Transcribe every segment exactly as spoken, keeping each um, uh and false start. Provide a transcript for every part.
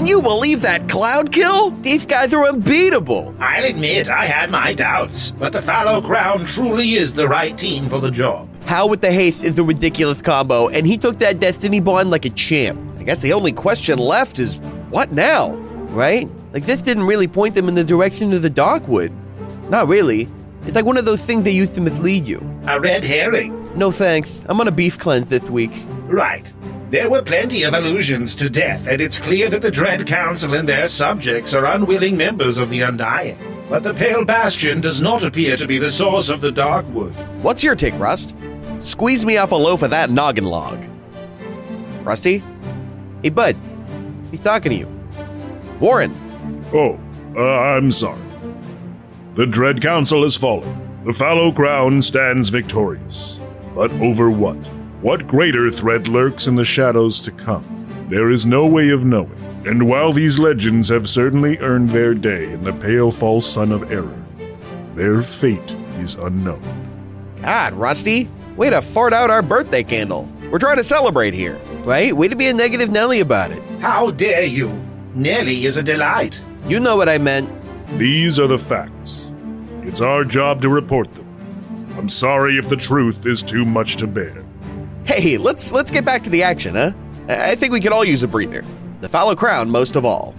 Can you believe that cloud kill? These guys are unbeatable. I'll admit I had my doubts, but the Fallow Crown truly is the right team for the job. Hal with the haste is a ridiculous combo, and he took that Destiny Bond like a champ. I guess the only question left is, what now? Right? Like, this didn't really point them in the direction of the Darkwood. Not really. It's like one of those things they used to mislead you. A red herring. No thanks. I'm on a beef cleanse this week. Right. There were plenty of allusions to death, and it's clear that the Dread Council and their subjects are unwilling members of the Undying. But the Pale Bastion does not appear to be the source of the Darkwood. What's your take, Rust? Squeeze me off a loaf of that noggin log. Rusty? Hey, bud. He's talking to you. Warren. Oh, uh, I'm sorry. The Dread Council has fallen. The Fallow Crown stands victorious. But over what? What greater threat lurks in the shadows to come? There is no way of knowing. And while these legends have certainly earned their day in the pale false sun of error, their fate is unknown. God, Rusty. Way to fart out our birthday candle. We're trying to celebrate here, right? Way to be a negative Nelly about it. How dare you? Nelly is a delight. You know what I meant. These are the facts. It's our job to report them. I'm sorry if the truth is too much to bear. Hey, let's let's get back to the action, huh? I think we could all use a breather. The Fallow Crown most of all.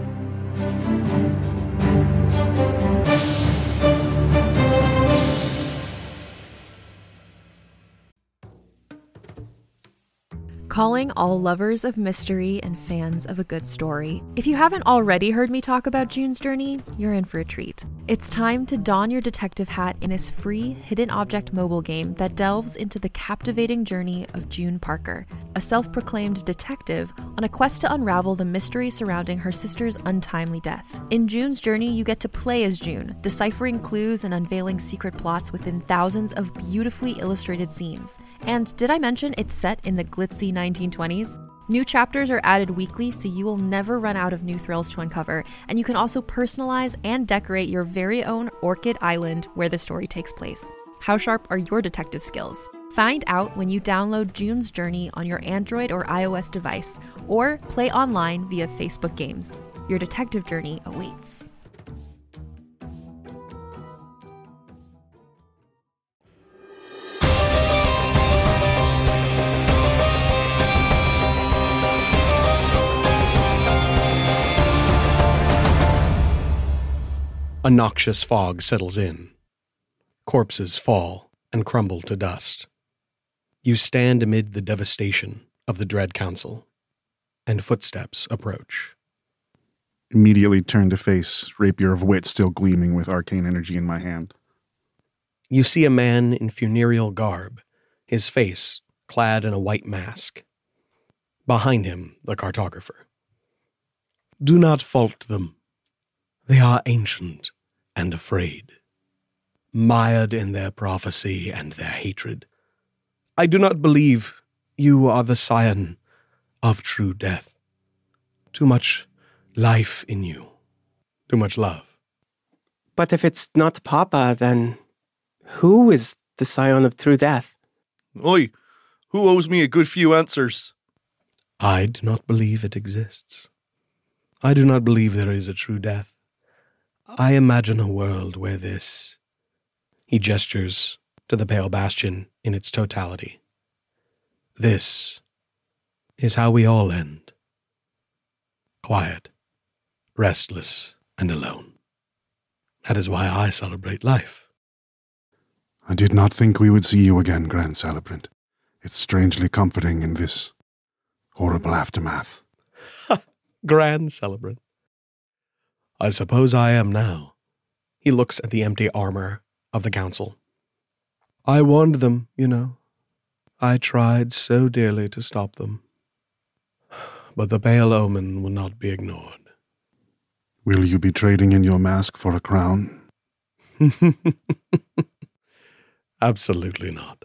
Calling all lovers of mystery and fans of a good story. If you haven't already heard me talk about June's Journey, you're in for a treat. It's time to don your detective hat in this free hidden object mobile game that delves into the captivating journey of June Parker, a self-proclaimed detective on a quest to unravel the mystery surrounding her sister's untimely death. In June's Journey, you get to play as June, deciphering clues and unveiling secret plots within thousands of beautifully illustrated scenes. And did I mention it's set in the glitzy nineteen twenties? New chapters are added weekly, so you will never run out of new thrills to uncover, and you can also personalize and decorate your very own Orchid Island where the story takes place. How sharp are your detective skills? Find out when you download June's Journey on your Android or iOS device, or play online via Facebook Games. Your detective journey awaits. A noxious fog settles in. Corpses fall and crumble to dust. You stand amid the devastation of the Dread Council, and footsteps approach. Immediately turn to face, rapier of wit still gleaming with arcane energy in my hand. You see a man in funereal garb, his face clad in a white mask. Behind him, the cartographer. Do not fault them. They are ancient and afraid, mired in their prophecy and their hatred. I do not believe you are the scion of true death. Too much life in you, too much love. But if it's not Papa, then who is the scion of true death? Oi, who owes me a good few answers? I do not believe it exists. I do not believe there is a true death. I imagine a world where this... He gestures to the Pale Bastion in its totality. This is how we all end. Quiet, restless, and alone. That is why I celebrate life. I did not think we would see you again, Grand Celebrant. It's strangely comforting in this horrible aftermath. Grand Celebrant. I suppose I am now. He looks at the empty armor of the council. I warned them, you know. I tried so dearly to stop them. But the pale omen will not be ignored. Will you be trading in your mask for a crown? Absolutely not.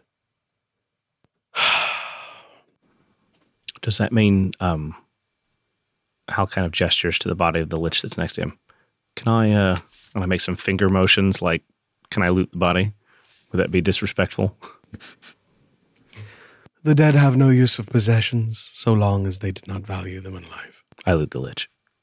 Does that mean um, Hal kind of gestures to the body of the lich that's next to him? Can I, uh, can I make some finger motions, like, can I loot the body? Would that be disrespectful? The dead have no use of possessions, so long as they did not value them in life. I loot the lich.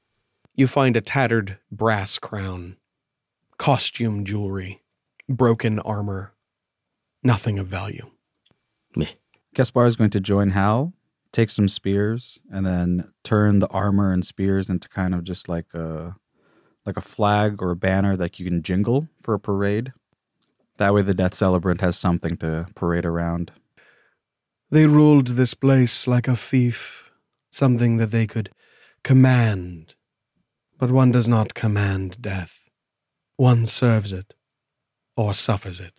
You find a tattered brass crown, costume jewelry, broken armor, nothing of value. Meh. Gaspar is going to join Hal, take some spears, and then turn the armor and spears into kind of just like a like a flag or a banner that you can jingle for a parade. That way the Death Celebrant has something to parade around. They ruled this place like a fief, something that they could command. But one does not command death. One serves it, or suffers it.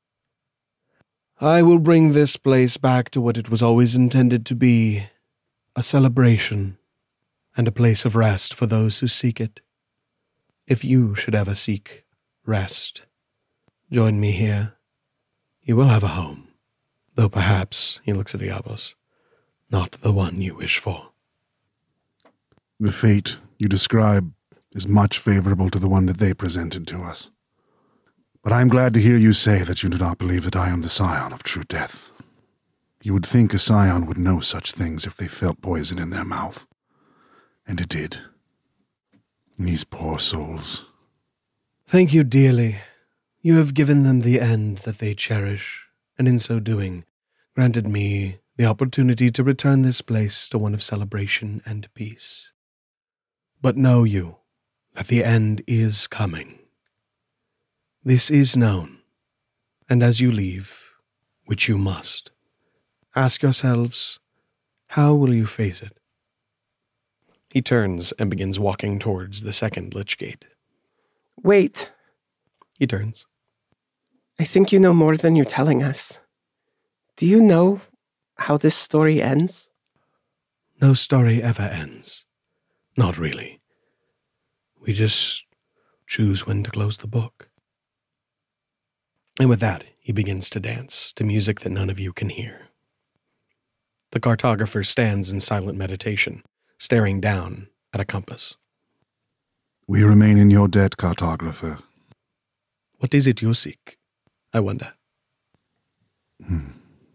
I will bring this place back to what it was always intended to be, a celebration and a place of rest for those who seek it. If you should ever seek rest, join me here. You will have a home, though perhaps, he looks at Iavos, not the one you wish for. The fate you describe is much favorable to the one that they presented to us. But I am glad to hear you say that you do not believe that I am the scion of true death. You would think a scion would know such things if they felt poison in their mouth. And it did. These poor souls. Thank you dearly. You have given them the end that they cherish, and in so doing, granted me the opportunity to return this place to one of celebration and peace. But know you that the end is coming. This is known, and as you leave, which you must, ask yourselves, how will you face it? He turns and begins walking towards the second lich gate. Wait. He turns. I think you know more than you're telling us. Do you know how this story ends? No story ever ends. Not really. We just choose when to close the book. And with that, he begins to dance to music that none of you can hear. The cartographer stands in silent meditation, staring down at a compass. We remain in your debt, cartographer. What is it you seek, I wonder? Hmm.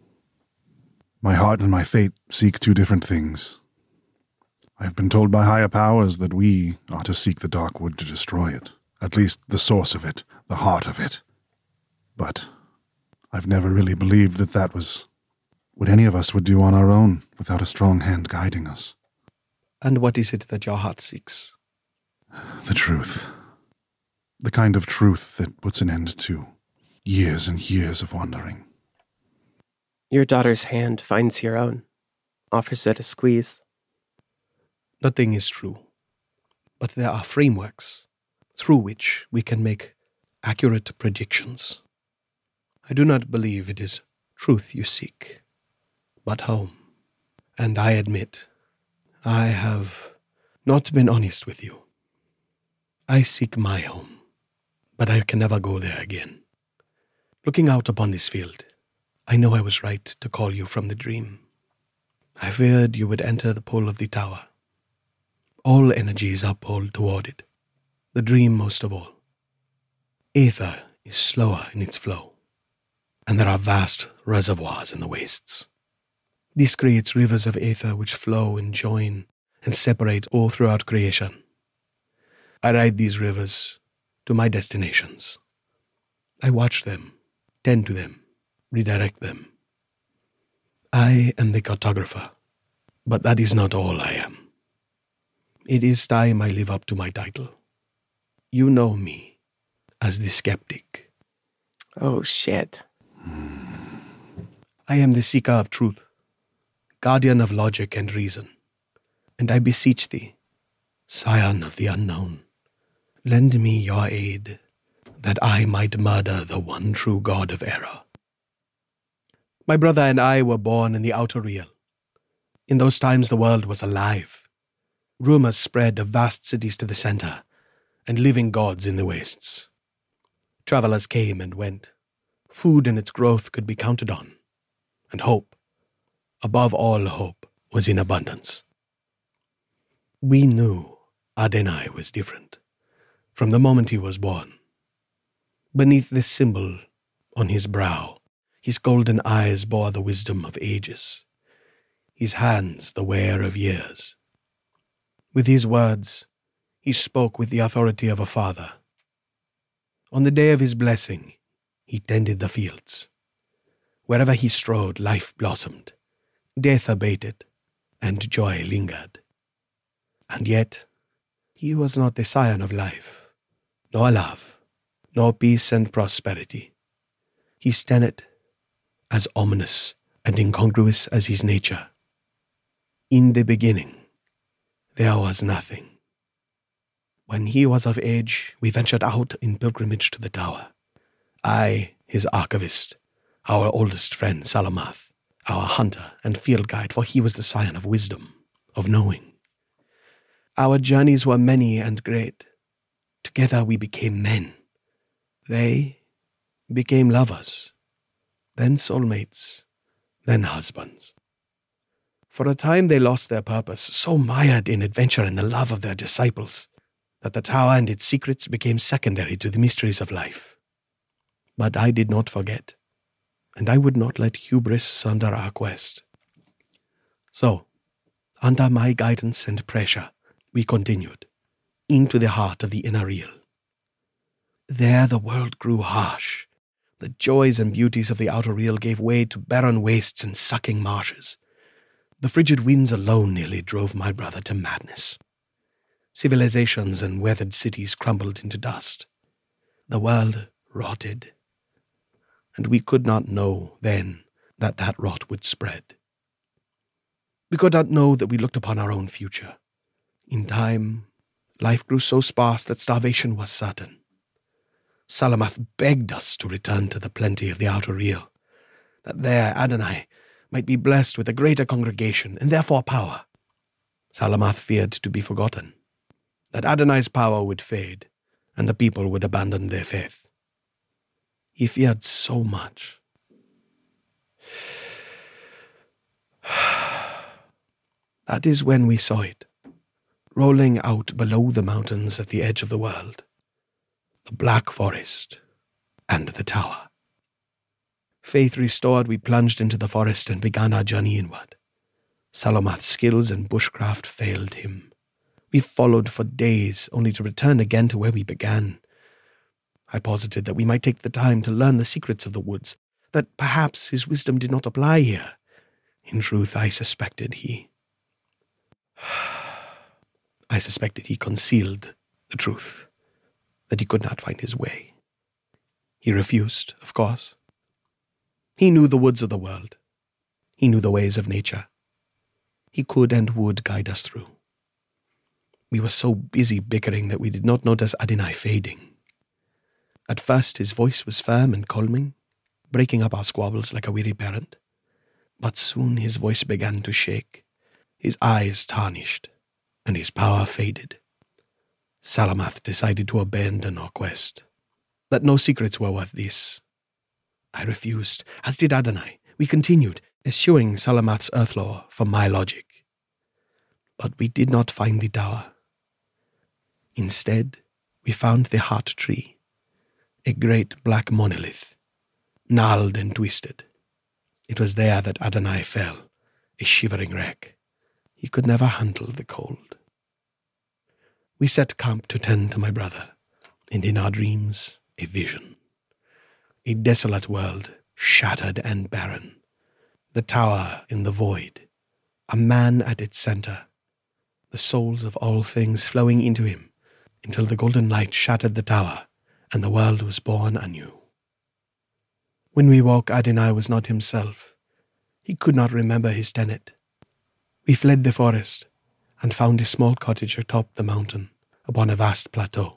My heart and my fate seek two different things. I have been told by higher powers that we are to seek the dark wood to destroy it, at least the source of it, the heart of it. But I've never really believed that that was what any of us would do on our own without a strong hand guiding us. And what is it that your heart seeks? The truth. The kind of truth that puts an end to years and years of wandering. Your daughter's hand finds your own, offers it a squeeze. Nothing is true, but there are frameworks through which we can make accurate predictions. I do not believe it is truth you seek, but home. And I admit, I have not been honest with you. I seek my home, but I can never go there again. Looking out upon this field, I know I was right to call you from the dream. I feared you would enter the pull of the tower. All energies are pulled toward it, the dream most of all. Aether is slower in its flow, and there are vast reservoirs in the wastes. This creates rivers of aether which flow and join and separate all throughout creation. I ride these rivers to my destinations. I watch them, tend to them, redirect them. I am the cartographer, but that is not all I am. It is time I live up to my title. You know me as the skeptic. Oh, shit. I am the seeker of truth, guardian of logic and reason. And I beseech thee, scion of the unknown, lend me your aid, that I might murder the one true god of error. My brother and I were born in the outer real. In those times the world was alive. Rumors spread of vast cities to the center, and living gods in the wastes. Travelers came and went. Food and its growth could be counted on. And hope, above all hope, was in abundance. We knew Adenai was different, from the moment he was born. Beneath this symbol on his brow, his golden eyes bore the wisdom of ages, his hands the wear of years. With his words, he spoke with the authority of a father. On the day of his blessing, he tended the fields. Wherever he strode, life blossomed, death abated, and joy lingered. And yet, he was not the scion of life, nor love, nor peace and prosperity. His tenet, as ominous and incongruous as his nature. In the beginning, there was nothing. When he was of age, we ventured out in pilgrimage to the tower. I, his archivist, our oldest friend Salamath, our hunter and field guide, for he was the scion of wisdom, of knowing. Our journeys were many and great. Together we became men. They became lovers, then soulmates, then husbands. For a time they lost their purpose, so mired in adventure and the love of their disciples, that the tower and its secrets became secondary to the mysteries of life. But I did not forget, and I would not let hubris sunder our quest. So, under my guidance and pressure, we continued, into the heart of the inner real. There the world grew harsh. The joys and beauties of the outer real gave way to barren wastes and sucking marshes. The frigid winds alone nearly drove my brother to madness. Civilizations and weathered cities crumbled into dust. The world rotted. And we could not know then that that rot would spread. We could not know that we looked upon our own future. In time, life grew so sparse that starvation was certain. Salamath begged us to return to the plenty of the outer real, that there Adonai might be blessed with a greater congregation and therefore power. Salamath feared to be forgotten, that Adonai's power would fade and the people would abandon their faith. He feared so much. That is when we saw it, rolling out below the mountains at the edge of the world, the black forest and the tower. Faith restored, we plunged into the forest and began our journey inward. Salamath's skills and bushcraft failed him. We followed for days, only to return again to where we began. I posited that we might take the time to learn the secrets of the woods, that perhaps his wisdom did not apply here. In truth, I suspected he... I suspected he concealed the truth, that he could not find his way. He refused, of course. He knew the woods of the world. He knew the ways of nature. He could and would guide us through. We were so busy bickering that we did not notice Adonai fading. At first his voice was firm and calming, breaking up our squabbles like a weary parent. But soon his voice began to shake, his eyes tarnished, and his power faded. Salamath decided to abandon our quest, that no secrets were worth this. I refused, as did Adonai. We continued, eschewing Salamath's earth law for my logic. But we did not find the tower. Instead, we found the heart tree, a great black monolith, gnarled and twisted. It was there that Adonai fell, a shivering wreck. He could never handle the cold. We set camp to tend to my brother, and in our dreams, a vision. A desolate world, shattered and barren. The tower in the void, a man at its center, the souls of all things flowing into him, until the golden light shattered the tower, and the world was born anew. When we woke, Adonai was not himself. He could not remember his tenet. We fled the forest, and found a small cottage atop the mountain, upon a vast plateau.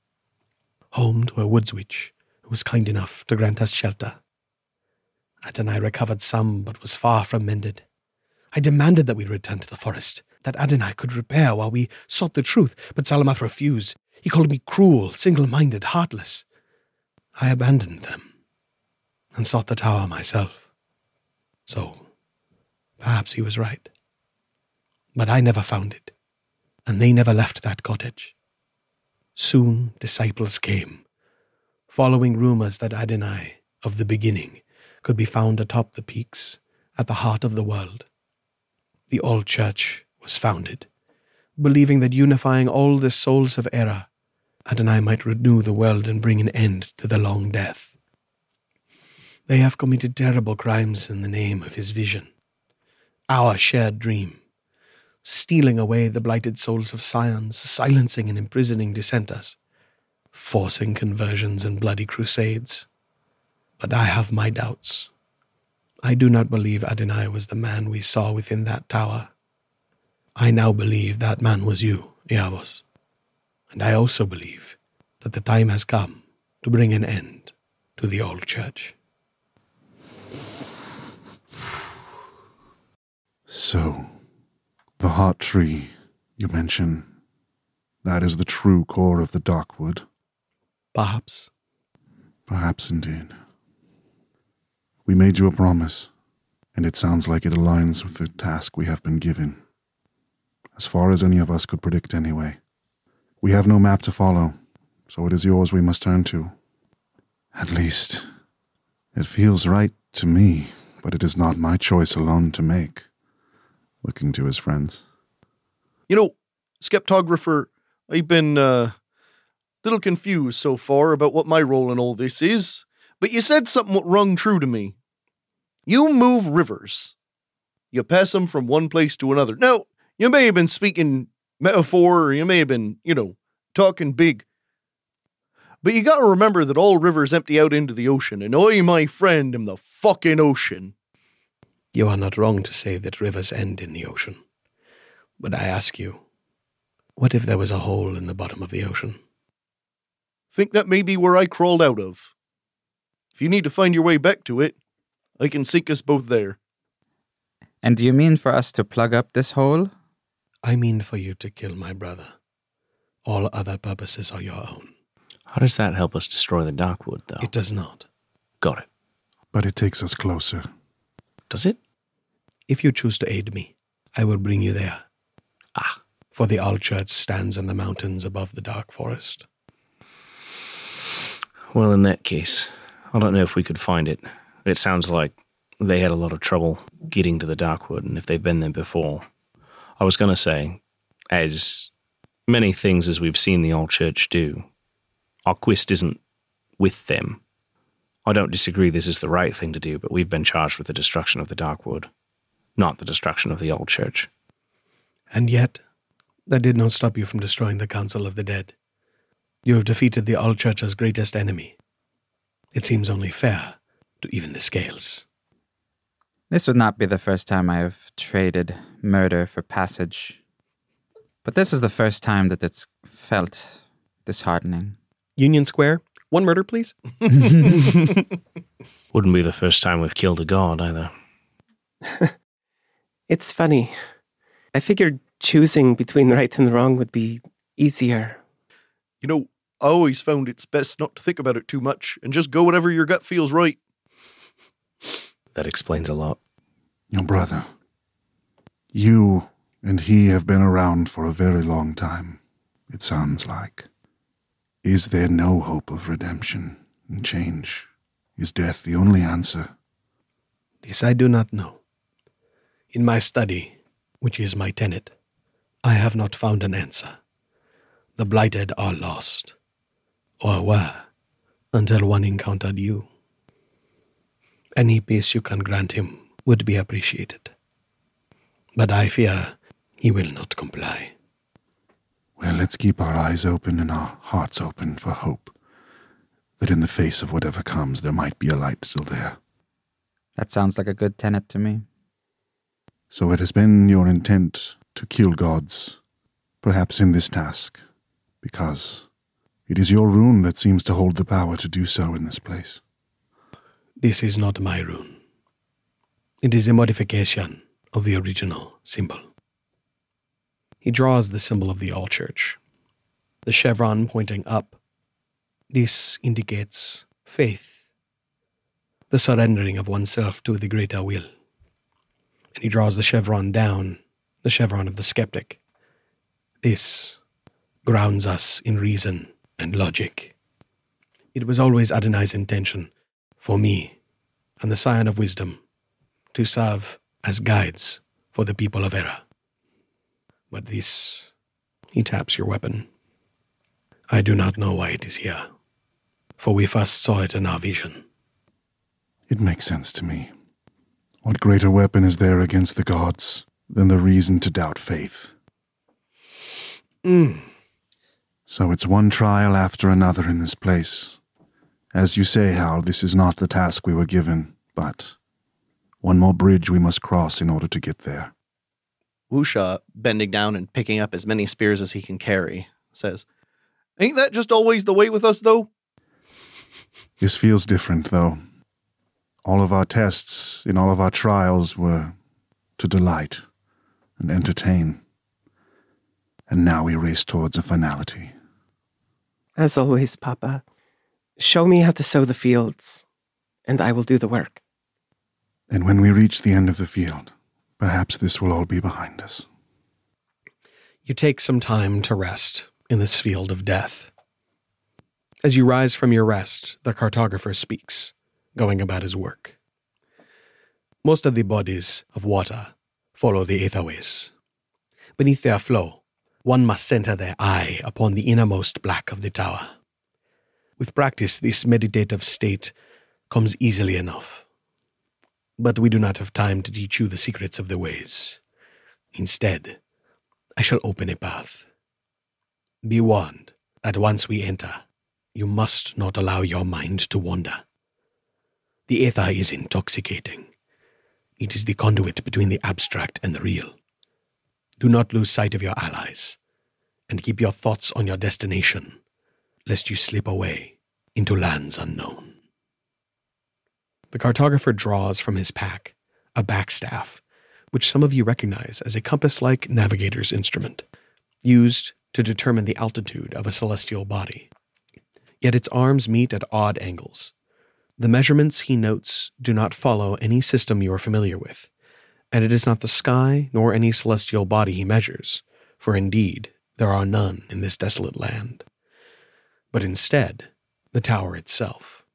Home to a woods witch, who was kind enough to grant us shelter. Adonai recovered some, but was far from mended. I demanded that we return to the forest, that Adonai could repair while we sought the truth, but Salamath refused. He called me cruel, single-minded, heartless. I abandoned them, and sought the tower myself. So, perhaps he was right. But I never found it, and they never left that cottage. Soon disciples came, following rumors that Adonai, of the beginning, could be found atop the peaks, at the heart of the world. The old church was founded, believing that unifying all the souls of Era, Adonai might renew the world and bring an end to the long death. They have committed terrible crimes in the name of his vision, our shared dream, stealing away the blighted souls of scions, silencing and imprisoning dissenters, forcing conversions and bloody crusades. But I have my doubts. I do not believe Adonai was the man we saw within that tower. I now believe that man was you, Iavos. And I also believe that the time has come to bring an end to the old church. So, the heart tree you mention, that is the true core of the Darkwood. Perhaps. Perhaps indeed. We made you a promise, and it sounds like it aligns with the task we have been given. As far as any of us could predict anyway. We have no map to follow, so it is yours we must turn to. At least, it feels right to me, but it is not my choice alone to make. Looking to his friends. You know, Skeptographer, I've been uh, a little confused so far about what my role in all this is, but you said something that rung true to me. You move rivers. You pass them from one place to another. Now, you may have been speaking metaphor, or you may have been, you know, talking big. But you gotta remember that all rivers empty out into the ocean, and I, my friend, am the fucking ocean. You are not wrong to say that rivers end in the ocean. But I ask you, what if there was a hole in the bottom of the ocean? Think that may be where I crawled out of. If you need to find your way back to it, I can sink us both there. And do you mean for us to plug up this hole? I mean for you to kill my brother. All other purposes are your own. How does that help us destroy the Darkwood, though? It does not. Got it. But it takes us closer. Does it? If you choose to aid me, I will bring you there. Ah. For the All Church stands in the mountains above the dark forest. Well, in that case, I don't know if we could find it. It sounds like they had a lot of trouble getting to the Darkwood, and if they've been there before. I was going to say, as many things as we've seen the Old Church do, our quest isn't with them. I don't disagree this is the right thing to do, but we've been charged with the destruction of the Darkwood, not the destruction of the Old Church. And yet, that did not stop you from destroying the Council of the Dead. You have defeated the Old Church's greatest enemy. It seems only fair to even the scales. This would not be the first time I have traded murder for passage. But this is the first time that it's felt disheartening. Union Square, one murder, please. Wouldn't be the first time we've killed a god, either. It's funny. I figured choosing between right and wrong would be easier. You know, I always found it's best not to think about it too much and just go whatever your gut feels right. That explains a lot. Your brother. You and he have been around for a very long time, it sounds like. Is there no hope of redemption and change? Is death the only answer? This I do not know. In my study, which is my tenet, I have not found an answer. The blighted are lost, or were, until one encountered you. Any peace you can grant him would be appreciated. But I fear he will not comply. Well, let's keep our eyes open and our hearts open for hope. That in the face of whatever comes, there might be a light still there. That sounds like a good tenet to me. So it has been your intent to kill gods, perhaps in this task, because it is your rune that seems to hold the power to do so in this place. This is not my rune. It is a modification of the original symbol. He draws the symbol of the All Church, the chevron pointing up. This indicates faith, the surrendering of oneself to the greater will. And he draws the chevron down, the chevron of the skeptic. This grounds us in reason and logic. It was always Adonai's intention for me and the Scion of Wisdom to serve as guides for the people of Era. But this He taps your weapon. I do not know why it is here, for we first saw it in our vision. It makes sense to me. What greater weapon is there against the gods than the reason to doubt faith? Mm. So it's one trial after another in this place. As you say, Hal, this is not the task we were given, but one more bridge we must cross in order to get there. Wusha, bending down and picking up as many spears as he can carry, says, "Ain't that just always the way with us, though?" This feels different, though. All of our tests in all of our trials were to delight and entertain. And now we race towards a finality. As always, Papa, show me how to sow the fields, and I will do the work. And when we reach the end of the field, perhaps this will all be behind us. You take some time to rest in this field of death. As you rise from your rest, the cartographer speaks, going about his work. Most of the bodies of water follow the aetherways. Beneath their flow, one must center their eye upon the innermost black of the tower. With practice, this meditative state comes easily enough. But we do not have time to teach you the secrets of the ways. Instead, I shall open a path. Be warned that once we enter, you must not allow your mind to wander. The aether is intoxicating. It is the conduit between the abstract and the real. Do not lose sight of your allies, and keep your thoughts on your destination, lest you slip away into lands unknown. The cartographer draws from his pack a backstaff, which some of you recognize as a compass-like navigator's instrument, used to determine the altitude of a celestial body. Yet its arms meet at odd angles. The measurements he notes do not follow any system you are familiar with, and it is not the sky nor any celestial body he measures, for indeed there are none in this desolate land, but instead the tower itself.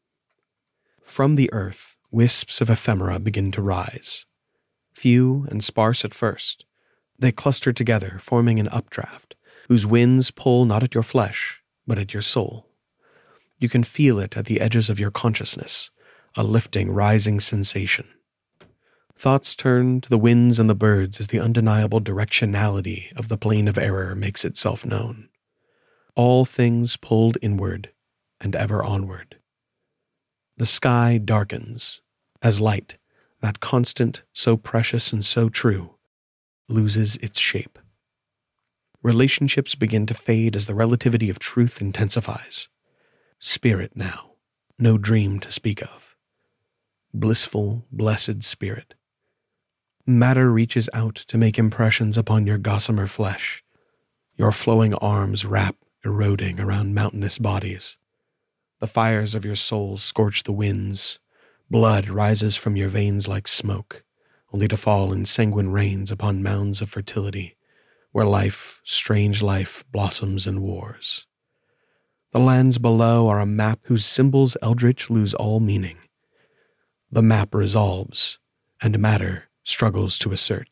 From the earth, wisps of ephemera begin to rise. Few and sparse at first, they cluster together, forming an updraft, whose winds pull not at your flesh, but at your soul. You can feel it at the edges of your consciousness, a lifting, rising sensation. Thoughts turn to the winds and the birds as the undeniable directionality of the plane of error makes itself known. All things pulled inward and ever onward. The sky darkens as light, that constant, so precious and so true, loses its shape. Relationships begin to fade as the relativity of truth intensifies. Spirit now, no dream to speak of. Blissful, blessed spirit. Matter reaches out to make impressions upon your gossamer flesh. Your flowing arms wrap, eroding around mountainous bodies. The fires of your souls scorch the winds. Blood rises from your veins like smoke, only to fall in sanguine rains upon mounds of fertility, where life, strange life, blossoms in wars. The lands below are a map whose symbols eldritch lose all meaning. The map resolves, and matter struggles to assert.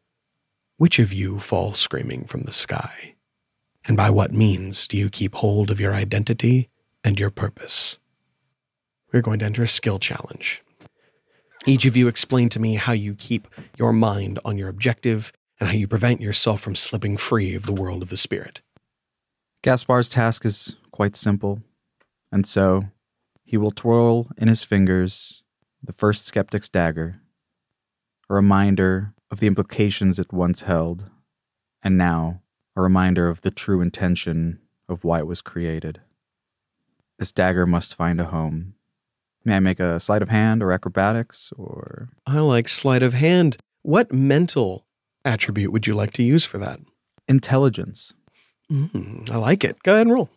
Which of you fall screaming from the sky? And by what means do you keep hold of your identity and your purpose? We're going to enter a skill challenge. Each of you explain to me how you keep your mind on your objective and how you prevent yourself from slipping free of the world of the spirit. Gaspar's task is quite simple, and so he will twirl in his fingers the first skeptic's dagger, a reminder of the implications it once held, and now a reminder of the true intention of why it was created. This dagger must find a home. May I make a sleight of hand or acrobatics, or... I like sleight of hand. What mental attribute would you like to use for that? Intelligence. Mm, I like it. Go ahead and roll.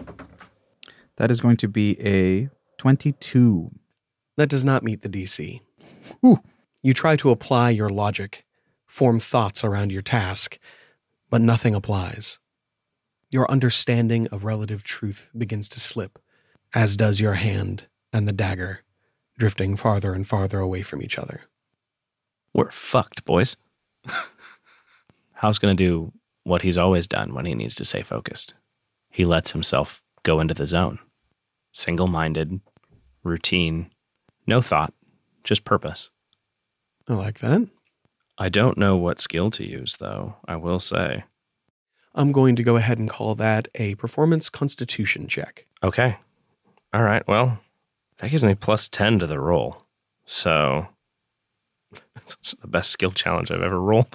That is going to be a twenty-two. That does not meet the D C. Ooh. You try to apply your logic, form thoughts around your task, but nothing applies. Your understanding of relative truth begins to slip, as does your hand and the dagger, drifting farther and farther away from each other. We're fucked, boys. Hal's going to do what he's always done when he needs to stay focused. He lets himself go into the zone. Single-minded, routine, no thought, just purpose. I like that. I don't know what skill to use, though, I will say. I'm going to go ahead and call that a performance constitution check. Okay. All right, well, that gives me plus ten to the roll. So, it's the best skill challenge I've ever rolled.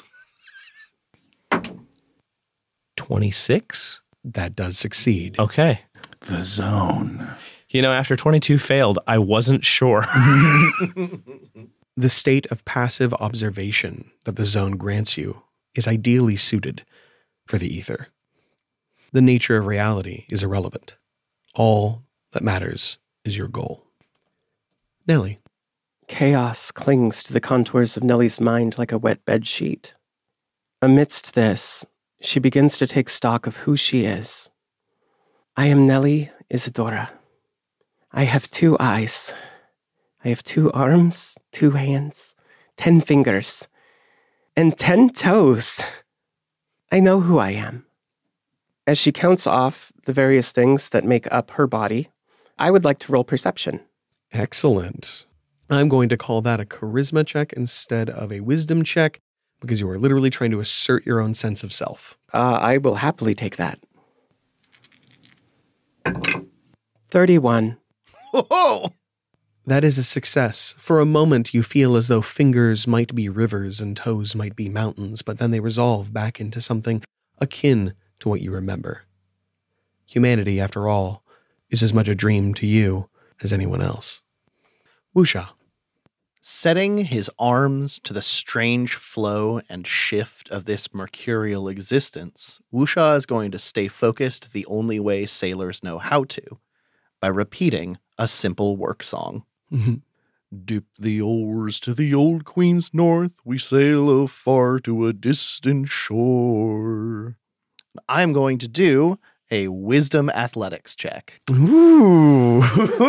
twenty-six? That does succeed. Okay. The zone. You know, after twenty-two failed, I wasn't sure. The state of passive observation that the zone grants you is ideally suited for the ether. The nature of reality is irrelevant. All that matters is your goal. Nellie. Chaos clings to the contours of Nellie's mind like a wet bed sheet. Amidst this, she begins to take stock of who she is. I am Nellie Isadora. I have two eyes. I have two arms, two hands, ten fingers, and ten toes. I know who I am. As she counts off the various things that make up her body, I would like to roll perception. Excellent. I'm going to call that a charisma check instead of a wisdom check because you are literally trying to assert your own sense of self. Uh, I will happily take that. thirty-one. Oh! That is a success. For a moment, you feel as though fingers might be rivers and toes might be mountains, but then they resolve back into something akin to what you remember. Humanity, after all, is as much a dream to you as anyone else. Wusha. Setting his arms to the strange flow and shift of this mercurial existence, Wusha is going to stay focused the only way sailors know how to, by repeating a simple work song. Dip the oars to the old Queen's North, we sail afar to a distant shore. I'm going to do a wisdom athletics check. Ooh,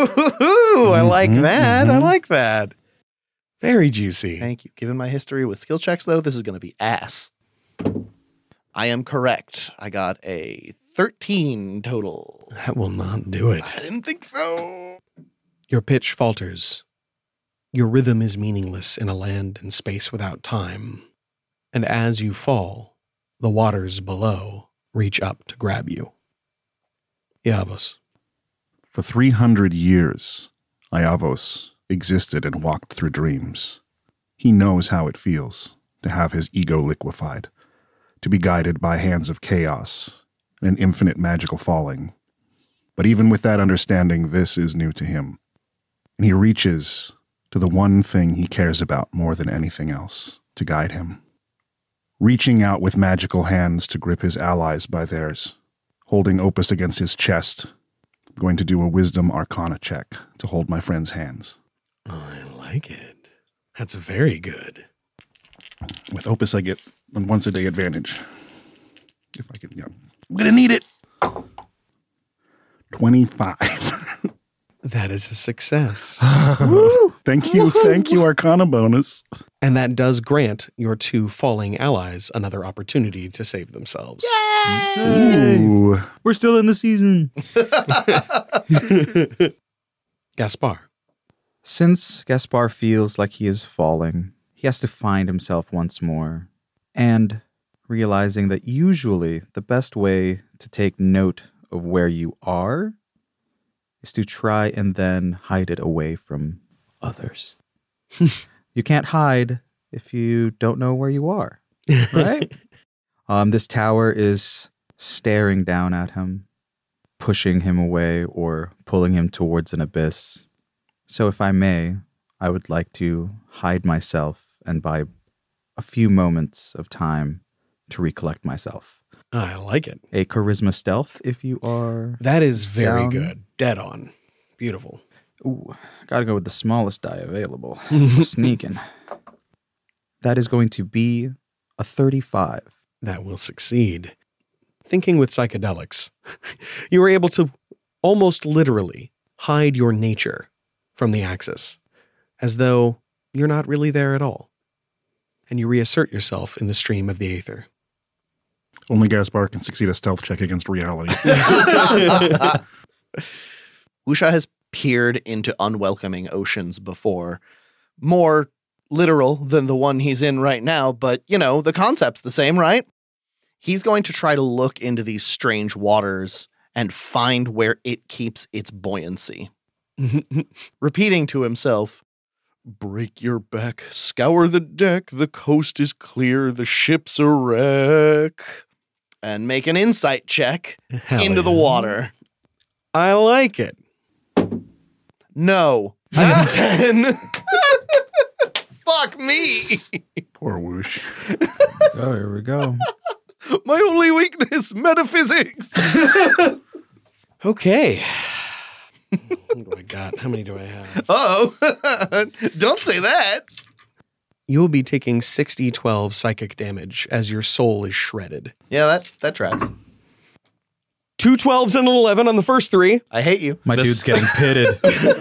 I like that. I like that. Very juicy. Thank you. Given my history with skill checks, though, this is going to be ass. I am correct. I got a thirteen total. That will not do it. I didn't think so. Your pitch falters. Your rhythm is meaningless in a land and space without time. And as you fall, the waters below reach up to grab you. Iavos. For three hundred years, Iavos existed and walked through dreams. He knows how it feels to have his ego liquefied, to be guided by hands of chaos and an infinite magical falling. But even with that understanding, this is new to him. And he reaches to the one thing he cares about more than anything else, to guide him. Reaching out with magical hands to grip his allies by theirs, holding Opus against his chest, I'm going to do a wisdom arcana check to hold my friend's hands. I like it. That's very good. With Opus, I get a once a day advantage. If I can, yeah. I'm going to need it. twenty-five. That is a success. Thank you. Thank you, Arcana bonus. And that does grant your two falling allies another opportunity to save themselves. Ooh. We're still in the season. Gaspar. Since Gaspar feels like he is falling, he has to find himself once more. And realizing that usually the best way to take note of where you are is to try and then hide it away from others. You can't hide if you don't know where you are, right? um, this tower is staring down at him, pushing him away or pulling him towards an abyss. So if I may, I would like to hide myself and buy a few moments of time to recollect myself. I like it. A charisma stealth, if you are... That is very down. good. Dead on. Beautiful. Ooh, gotta go with the smallest die available. Sneaking. That is going to be a thirty-five. That will succeed. Thinking with psychedelics, you were able to almost literally hide your nature from the Axis, as though you're not really there at all. And you reassert yourself in the stream of the aether. Only Gaspar can succeed a stealth check against reality. Usha has peered into unwelcoming oceans before. More literal than the one he's in right now, but, you know, the concept's the same, right? He's going to try to look into these strange waters and find where it keeps its buoyancy. Repeating to himself, break your back, scour the deck, the coast is clear, the ship's a wreck. And make an insight check Hell into yeah. the water. I like it. No. ten. Fuck me. Poor Whoosh. Oh, here we go. My only weakness, metaphysics. Okay. What do I got? How many do I have? Uh-oh. Don't say that. You will be taking sixty twelve psychic damage as your soul is shredded. Yeah, that, that tracks. Two twelves and an eleven on the first three. I hate you. My This- dude's getting pitted.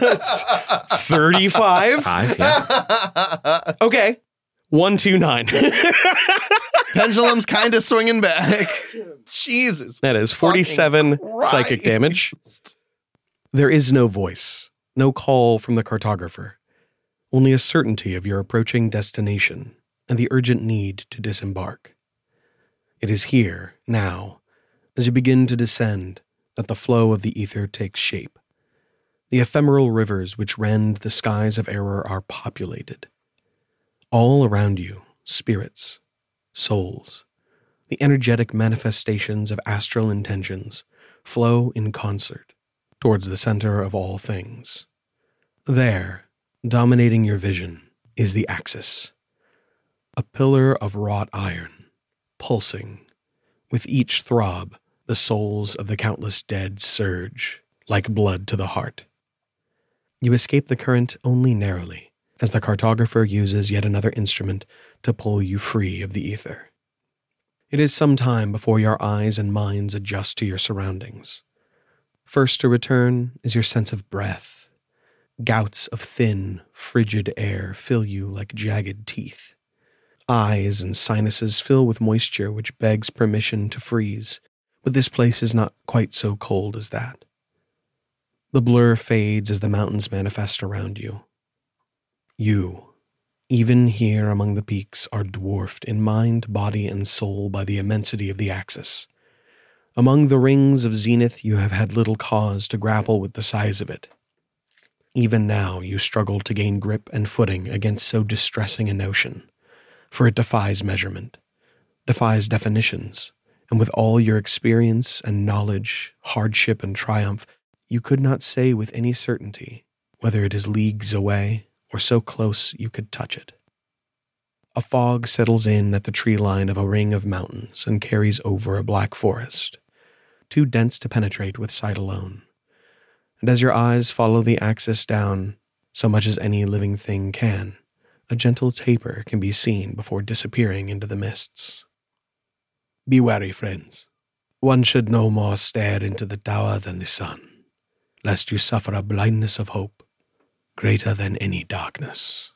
thirty-five. Five, yeah. Okay. one two nine. Pendulum's kind of swinging back. Jesus. That is forty-seven fucking psychic Christ. damage. There is no voice, no call from the cartographer, only a certainty of your approaching destination and the urgent need to disembark. It is here, now, as you begin to descend, that the flow of the ether takes shape. The ephemeral rivers which rend the skies of error are populated. All around you, spirits, souls, the energetic manifestations of astral intentions flow in concert towards the center of all things. There, dominating your vision, is the Axis, a pillar of wrought iron, pulsing. With each throb, the souls of the countless dead surge, like blood to the heart. You escape the current only narrowly, as the cartographer uses yet another instrument to pull you free of the ether. It is some time before your eyes and minds adjust to your surroundings. First to return is your sense of breath. Gouts of thin, frigid air fill you like jagged teeth. Eyes and sinuses fill with moisture which begs permission to freeze, but this place is not quite so cold as that. The blur fades as the mountains manifest around you. You, even here among the peaks, are dwarfed in mind, body, and soul by the immensity of the Axis. Among the rings of zenith, you have had little cause to grapple with the size of it. Even now, you struggle to gain grip and footing against so distressing a notion, for it defies measurement, defies definitions, and with all your experience and knowledge, hardship and triumph, you could not say with any certainty whether it is leagues away or so close you could touch it. A fog settles in at the tree line of a ring of mountains and carries over a black forest, too dense to penetrate with sight alone. And as your eyes follow the axis down, so much as any living thing can, a gentle taper can be seen before disappearing into the mists. Be wary, friends. One should no more stare into the tower than the sun, lest you suffer a blindness of hope greater than any darkness.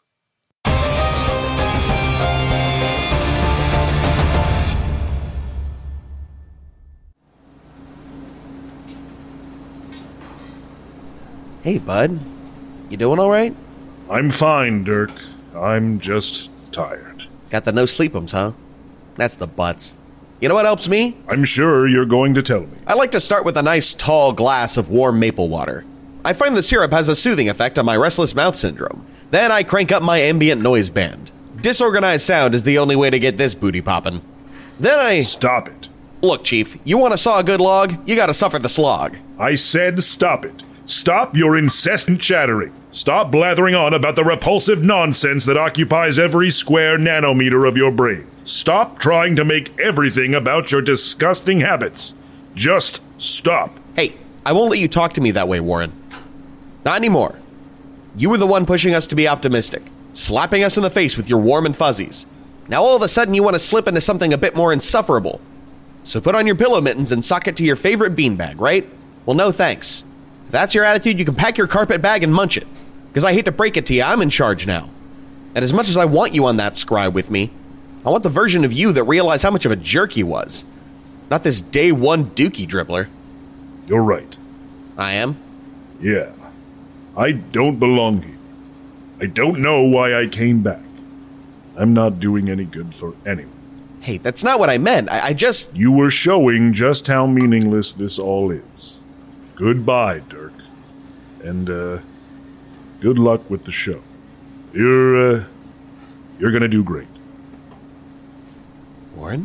Hey, bud. You doing all right? I'm fine, Dirk. I'm just tired. Got the no sleepums, huh? That's the butts. You know what helps me? I'm sure you're going to tell me. I like to start with a nice tall glass of warm maple water. I find the syrup has a soothing effect on my restless mouth syndrome. Then I crank up my ambient noise band. Disorganized sound is the only way to get this booty poppin'. Then I... Stop it. Look, Chief, you want to saw a good log? You gotta suffer the slog. I said stop it. Stop your incessant chattering. Stop blathering on about the repulsive nonsense that occupies every square nanometer of your brain. Stop trying to make everything about your disgusting habits. Just stop. Hey, I won't let you talk to me that way, Warren. Not anymore. You were the one pushing us to be optimistic, slapping us in the face with your warm and fuzzies. Now all of a sudden you want to slip into something a bit more insufferable. So put on your pillow mittens and sock it to your favorite beanbag, right? Well, no thanks. If that's your attitude, you can pack your carpet bag and munch it. Because I hate to break it to you, I'm in charge now. And as much as I want you on that scry with me, I want the version of you that realized how much of a jerk he was. Not this day one Dookie dribbler. You're right. I am? Yeah. I don't belong here. I don't know why I came back. I'm not doing any good for anyone. Hey, that's not what I meant. I, I just... You were showing just how meaningless this all is. Goodbye, Dirk. And, uh, good luck with the show. You're, uh, you're gonna do great. Warren?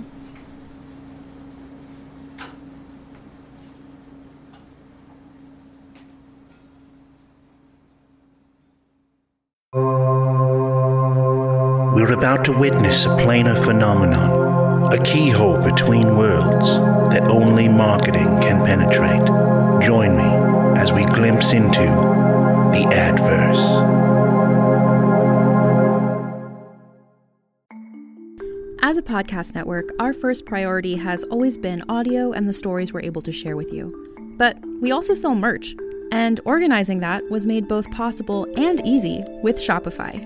We're about to witness a planar phenomenon, a keyhole between worlds that only marketing can penetrate. Join me as we glimpse into the Adverse. As a podcast network, our first priority has always been audio and the stories we're able to share with you. But we also sell merch, and organizing that was made both possible and easy with Shopify.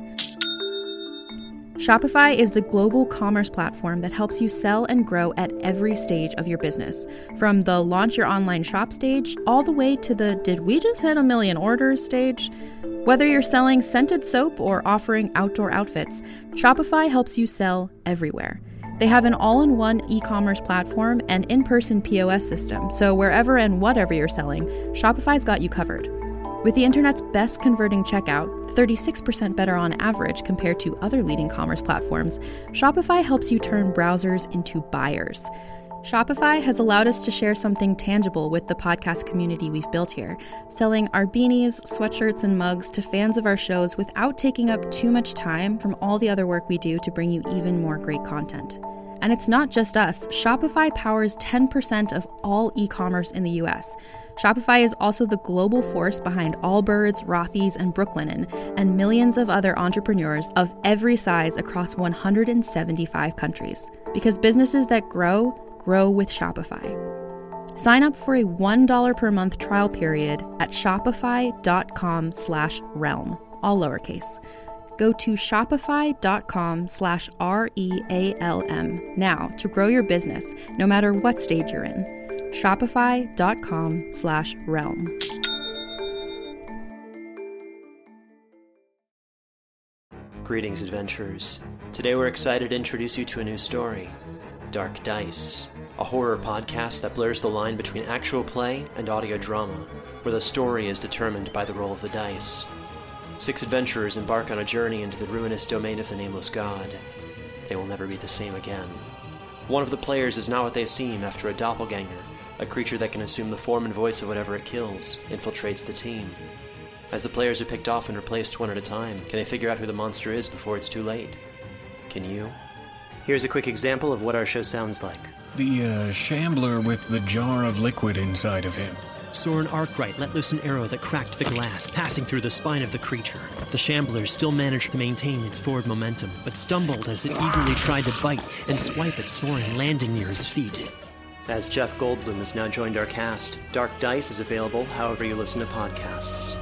Shopify is the global commerce platform that helps you sell and grow at every stage of your business, from the launch your online shop stage all the way to the did we just hit a million orders stage. Whether you're selling scented soap or offering outdoor outfits, Shopify helps you sell everywhere. They have an all-in-one e-commerce platform and in-person P O S system, so wherever and whatever you're selling, Shopify's got you covered. With the internet's best converting checkout, thirty-six percent better on average compared to other leading commerce platforms, Shopify helps you turn browsers into buyers. Shopify has allowed us to share something tangible with the podcast community we've built here, selling our beanies, sweatshirts, and mugs to fans of our shows without taking up too much time from all the other work we do to bring you even more great content. And it's not just us. Shopify powers ten percent of all e-commerce in the U S. Shopify is also the global force behind Allbirds, Rothy's, and Brooklinen, and millions of other entrepreneurs of every size across one hundred seventy-five countries. Because businesses that grow, grow with Shopify. Sign up for a one dollar per month trial period at shopify.com slash realm, all lowercase. Go to shopify.com slash R-E-A-L-M now to grow your business, no matter what stage you're in. Shopify.com slash realm. Greetings, adventurers. Today we're excited to introduce you to a new story, Dark Dice, a horror podcast that blurs the line between actual play and audio drama, where the story is determined by the roll of the dice. Six adventurers embark on a journey into the ruinous domain of the Nameless God. They will never be the same again. One of the players is not what they seem after a doppelganger, a creature that can assume the form and voice of whatever it kills, infiltrates the team. As the players are picked off and replaced one at a time, can they figure out who the monster is before it's too late? Can you? Here's a quick example of what our show sounds like. The, uh, shambler with the jar of liquid inside of him. Soren Arkwright let loose an arrow that cracked the glass, passing through the spine of the creature. The shambler still managed to maintain its forward momentum, but stumbled as it eagerly tried to bite and swipe at Soren, landing near his feet. As Jeff Goldblum has now joined our cast, Dark Dice is available however you listen to podcasts.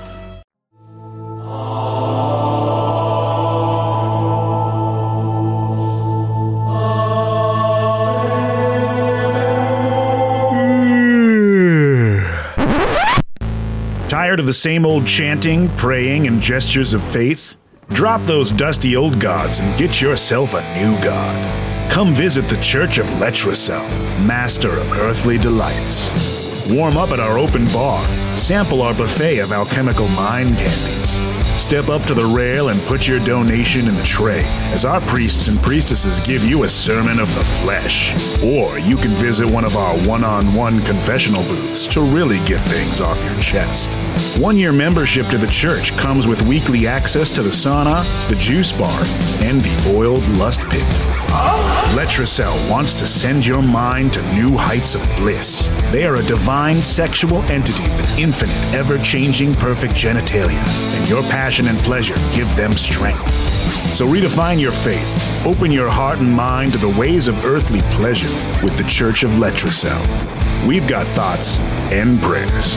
Tired of the same old chanting, praying, and gestures of faith? Drop those dusty old gods and get yourself a new god. Come visit the Church of Letrosel, master of earthly delights. Warm up at our open bar, sample our buffet of alchemical mind candies. Step up to the rail and put your donation in the tray, as our priests and priestesses give you a sermon of the flesh. Or you can visit one of our one-on-one confessional booths to really get things off your chest. One-year membership to the church comes with weekly access to the sauna, the juice bar, and the oiled lust pit. Letrosel wants to send your mind to new heights of bliss. They are a divine sexual entity with infinite, ever-changing perfect genitalia, and your passion and pleasure give them strength. So redefine your faith. Open your heart and mind to the ways of earthly pleasure with the Church of Letrosel. We've got thoughts and prayers.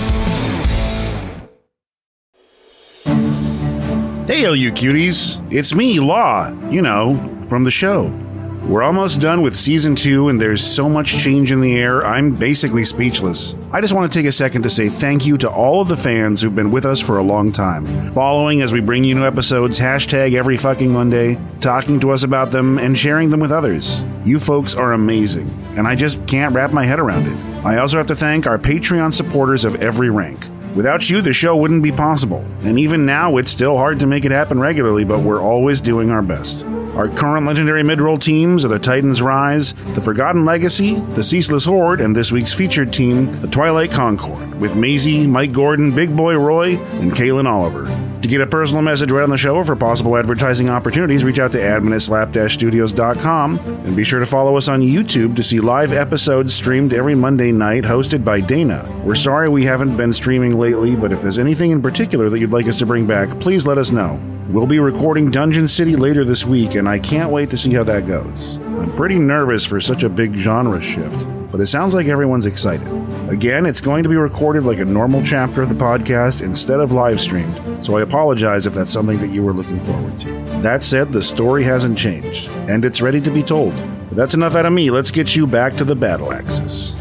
Hey, all you cuties. It's me, Law, you know, from the show. We're almost done with season two, and there's so much change in the air, I'm basically speechless. I just want to take a second to say thank you to all of the fans who've been with us for a long time, following as we bring you new episodes, hashtag every fucking Monday, talking to us about them, and sharing them with others. You folks are amazing, and I just can't wrap my head around it. I also have to thank our Patreon supporters of every rank. Without you, the show wouldn't be possible. And even now, it's still hard to make it happen regularly, but we're always doing our best. Our current legendary mid-roll teams are the Titans Rise, the Forgotten Legacy, the Ceaseless Horde, and this week's featured team, the Twilight Concord, with Maisie, Mike Gordon, Big Boy Roy, and Kaylin Oliver. To get a personal message right on the show or for possible advertising opportunities, reach out to admin at slap dash studios dot com, and be sure to follow us on YouTube to see live episodes streamed every Monday night hosted by Dana. We're sorry we haven't been streaming lately, but if there's anything in particular that you'd like us to bring back, please let us know. We'll be recording Dungeon City later this week, and I can't wait to see how that goes. I'm pretty nervous for such a big genre shift, but it sounds like everyone's excited. Again, it's going to be recorded like a normal chapter of the podcast instead of live streamed, so I apologize if that's something that you were looking forward to. That said, the story hasn't changed, and it's ready to be told. But that's enough out of me. Let's get you back to the battle axes.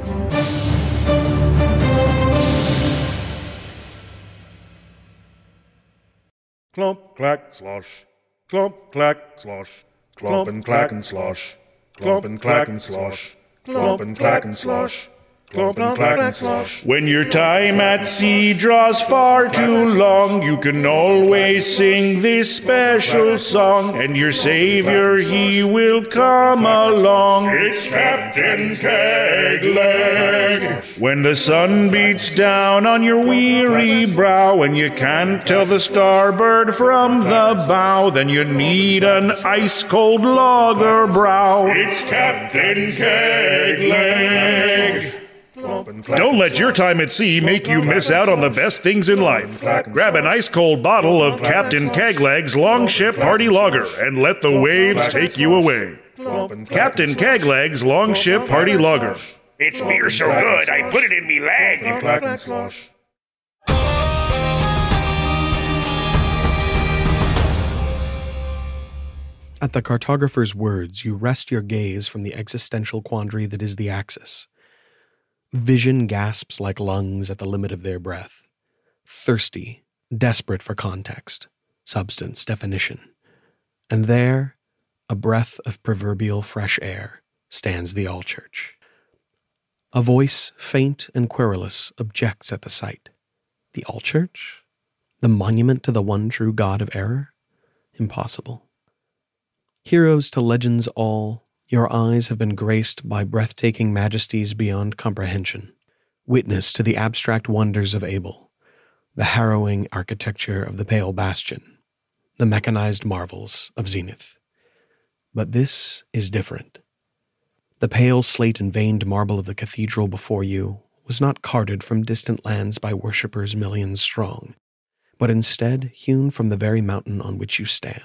Clump, clack, slosh. Clump, clack, slosh. Clump and clack and slosh. Clump and clack and slosh. Clump and clack and slosh. Clump and clack and slosh. When your time at sea draws far too long, you can always sing this special song, and your savior, he will come along. It's Captain Kegleg. When the sun beats down on your weary brow, and you can't tell the starboard from the bow, then you need an ice-cold lager brow. It's Captain Kegleg. Don't let your time at sea make you miss out on the best things in life. Grab an ice-cold bottle of Captain Kegleg's Longship Party Lager and let the waves take you away. Captain Kegleg's Longship Party Lager. It's beer so good, I put it in me leg. At the cartographer's words, you wrest your gaze from the existential quandary that is the Axis. Vision gasps like lungs at the limit of their breath, thirsty, desperate for context, substance, definition. And there, a breath of proverbial fresh air, stands the All-Church. A voice, faint and querulous, objects at the sight. The All-Church? The monument to the one true God of error? Impossible. Heroes to legends all, your eyes have been graced by breathtaking majesties beyond comprehension, witness to the abstract wonders of Abel, the harrowing architecture of the Pale Bastion, the mechanized marvels of Zenith. But this is different. The pale slate and veined marble of the cathedral before you was not carted from distant lands by worshippers millions strong, but instead hewn from the very mountain on which you stand.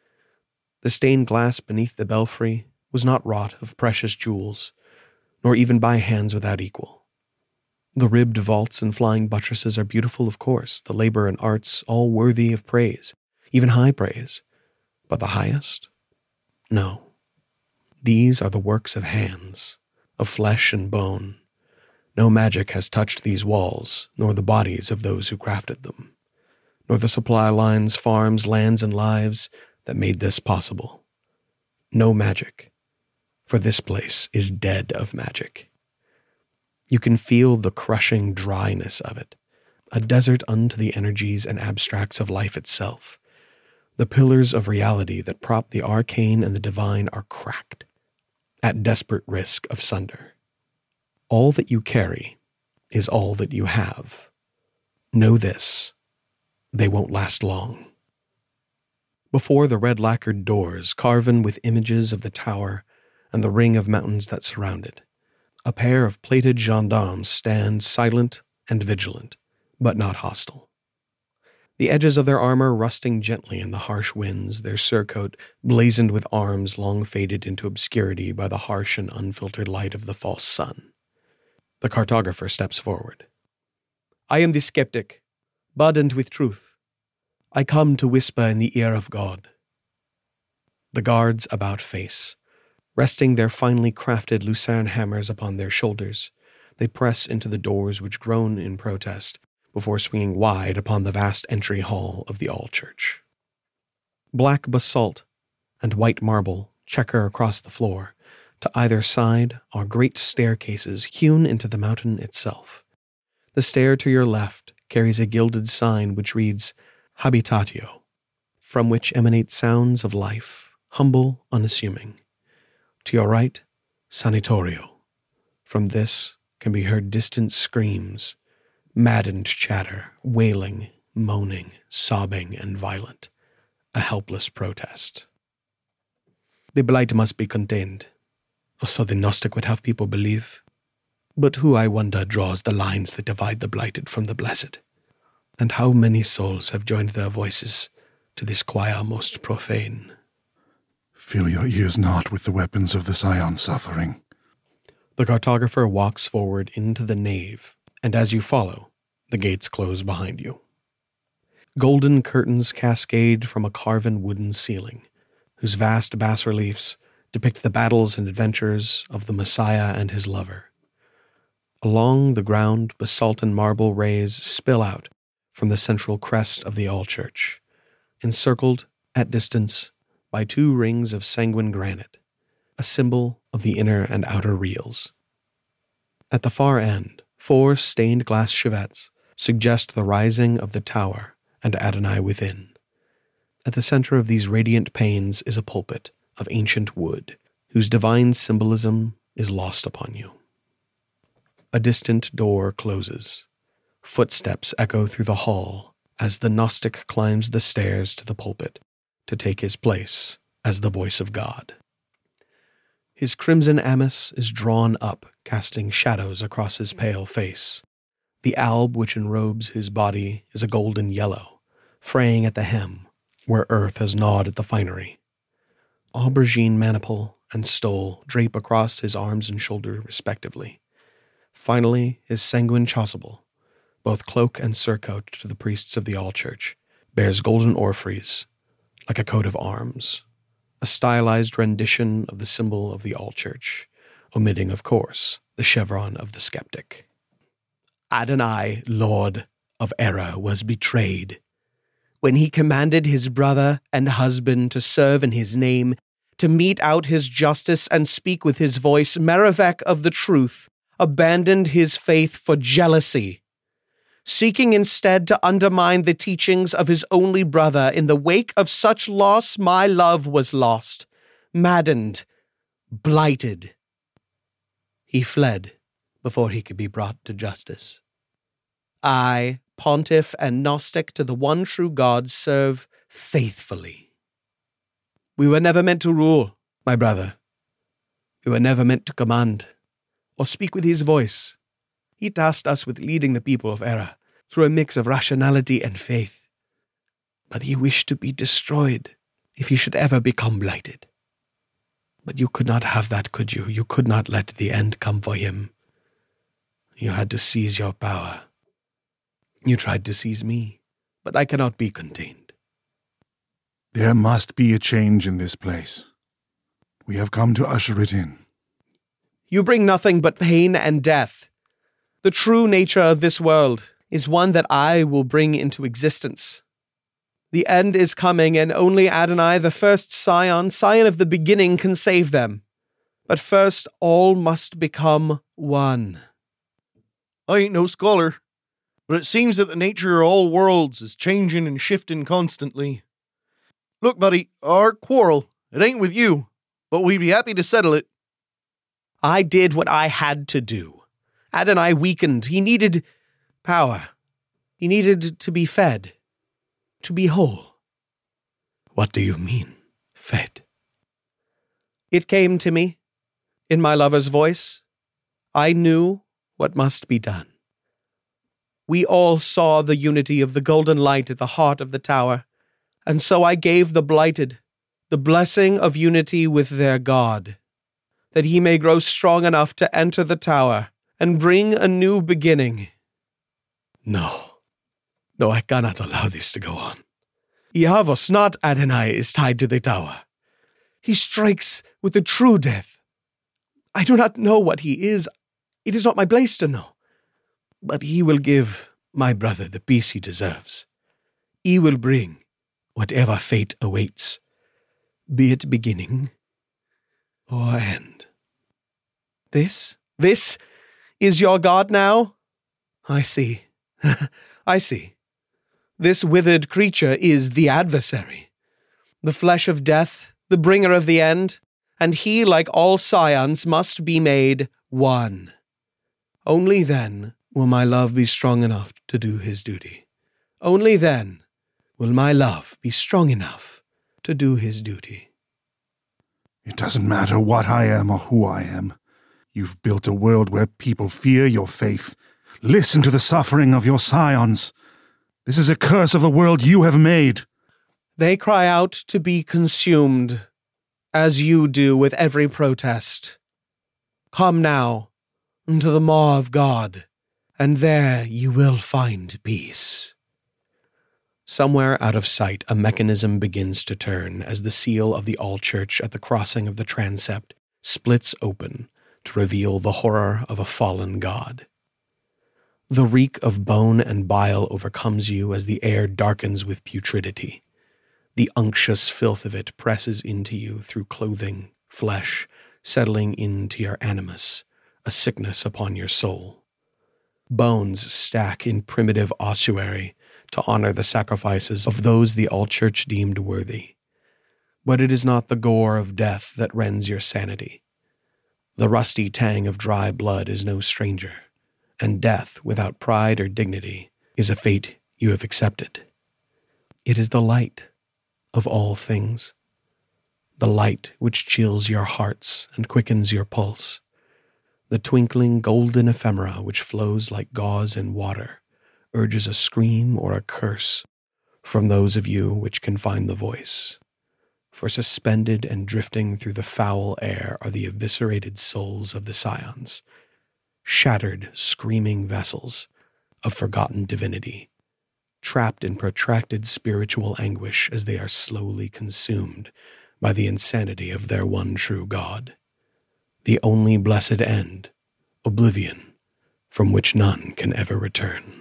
The stained glass beneath the belfry was not wrought of precious jewels, nor even by hands without equal. The ribbed vaults and flying buttresses are beautiful, of course, the labor and arts all worthy of praise, even high praise. But the highest? No. These are the works of hands, of flesh and bone. No magic has touched these walls, nor the bodies of those who crafted them, nor the supply lines, farms, lands, and lives that made this possible. No magic. For this place is dead of magic. You can feel the crushing dryness of it, a desert unto the energies and abstracts of life itself. The pillars of reality that prop the arcane and the divine are cracked, at desperate risk of sunder. All that you carry is all that you have. Know this, they won't last long. Before the red lacquered doors, carven with images of the tower and the ring of mountains that surround it, a pair of plated gendarmes stand silent and vigilant, but not hostile. The edges of their armor rusting gently in the harsh winds, their surcoat blazoned with arms long faded into obscurity by the harsh and unfiltered light of the false sun. The cartographer steps forward. I am the skeptic, burdened with truth. I come to whisper in the ear of God. The guards about face, Resting their finely crafted lucerne hammers upon their shoulders, they press into the doors which groan in protest before swinging wide upon the vast entry hall of the All-Church. Black basalt and white marble checker across the floor. To either side are great staircases hewn into the mountain itself. The stair to your left carries a gilded sign which reads Habitatio, from which emanate sounds of life, humble, unassuming. To your right, Sanitorio. From this can be heard distant screams, maddened chatter, wailing, moaning, sobbing, and violent, a helpless protest. The blight must be contained, or so the Gnostic would have people believe. But who, I wonder, draws the lines that divide the blighted from the blessed? And how many souls have joined their voices to this choir most profane? Fill your ears not with the weapons of the Scion suffering. The cartographer walks forward into the nave, and as you follow, the gates close behind you. Golden curtains cascade from a carven wooden ceiling, whose vast bas-reliefs depict the battles and adventures of the Messiah and his lover. Along the ground, basalt and marble rays spill out from the central crest of the All-Church, encircled, at distance, by two rings of sanguine granite, a symbol of the inner and outer reals. At the far end, four stained glass chevettes suggest the rising of the tower and Adonai within. At the center of these radiant panes is a pulpit of ancient wood, whose divine symbolism is lost upon you. A distant door closes. Footsteps echo through the hall as the Gnostic climbs the stairs to the pulpit to take his place as the voice of God. His crimson amice is drawn up, casting shadows across his pale face. The alb which enrobes his body is a golden yellow, fraying at the hem, where earth has gnawed at the finery. Aubergine maniple and stole drape across his arms and shoulder respectively. Finally, his sanguine chasuble, both cloak and surcoat to the priests of the All-Church, bears golden orphreys, like a coat of arms, a stylized rendition of the symbol of the All-Church, omitting, of course, the chevron of the skeptic. Adonai, Lord of Error, was betrayed when he commanded his brother and husband to serve in his name, to mete out his justice and speak with his voice. Meravec of the truth abandoned his faith for jealousy, seeking instead to undermine the teachings of his only brother. In the wake of such loss, my love was lost, maddened, blighted. He fled before he could be brought to justice. I, Pontiff and Gnostic to the one true God, serve faithfully. We were never meant to rule, my brother. We were never meant to command or speak with his voice. He tasked us with leading the people of Error through a mix of rationality and faith. But he wished to be destroyed if he should ever become blighted. But you could not have that, could you? You could not let the end come for him. You had to seize your power. You tried to seize me, but I cannot be contained. There must be a change in this place. We have come to usher it in. You bring nothing but pain and death. The true nature of this world is one that I will bring into existence. The end is coming, and only Adonai, the first scion, scion of the beginning, can save them. But first, all must become one. I ain't no scholar, but it seems that the nature of all worlds is changing and shifting constantly. Look, buddy, our quarrel, it ain't with you, but we'd be happy to settle it. I did what I had to do. Adonai weakened. He needed power. He needed to be fed, to be whole. What do you mean, fed? It came to me, in my lover's voice. I knew what must be done. We all saw the unity of the golden light at the heart of the tower, and so I gave the blighted the blessing of unity with their God, that he may grow strong enough to enter the tower and bring a new beginning. No, no, I cannot allow this to go on. Yavos, not Adonai, is tied to the tower. He strikes with the true death. I do not know what he is. It is not my place to know. But he will give my brother the peace he deserves. He will bring whatever fate awaits, be it beginning or end. This, this is your God now? I see. I see. This withered creature is the adversary, the flesh of death, the bringer of the end, and he, like all scions, must be made one. Only then will my love be strong enough to do his duty. Only then will my love be strong enough to do his duty. It doesn't matter what I am or who I am. You've built a world where people fear your faith. Listen to the suffering of your scions. This is a curse of the world you have made. They cry out to be consumed, as you do with every protest. Come now into the maw of God, and there you will find peace. Somewhere out of sight, a mechanism begins to turn as the seal of the All-Church at the crossing of the transept splits open to reveal the horror of a fallen god. The reek of bone and bile overcomes you as the air darkens with putridity. The unctuous filth of it presses into you through clothing, flesh, settling into your animus, a sickness upon your soul. Bones stack in primitive ossuary to honor the sacrifices of those the All-Church deemed worthy. But it is not the gore of death that rends your sanity. The rusty tang of dry blood is no stranger, and death without pride or dignity is a fate you have accepted. It is the light of all things, the light which chills your hearts and quickens your pulse, the twinkling golden ephemera which flows like gauze in water, urges a scream or a curse from those of you which can find the voice. For suspended and drifting through the foul air are the eviscerated souls of the scions, shattered, screaming vessels of forgotten divinity, trapped in protracted spiritual anguish as they are slowly consumed by the insanity of their one true God, the only blessed end, oblivion, from which none can ever return.